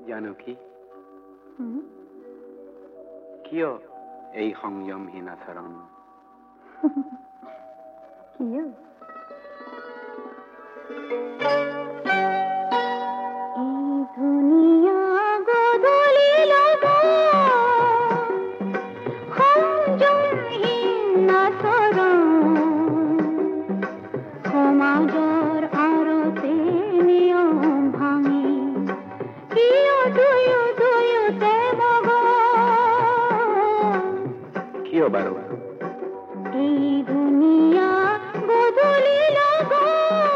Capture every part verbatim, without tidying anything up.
জানকী কিয় এই সংযমহীন আচৰণ? কিয়? কিয় বাৰু? এই দুনিয়া বদলিল গো।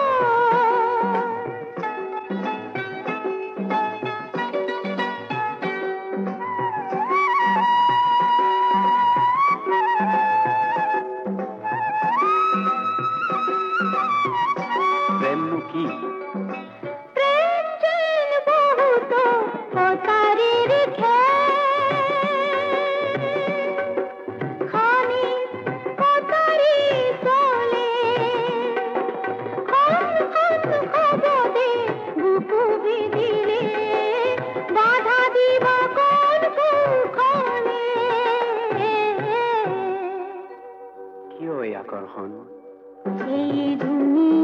প্ৰেমনো কি? প্রেম যেন বহুত অতারির খানি অতারি চলে খবদে বুকু বিধিলে বাধা দিবা কোন কুখনে। কিয় এই আকৰ্ষণ? এই দুনিয়া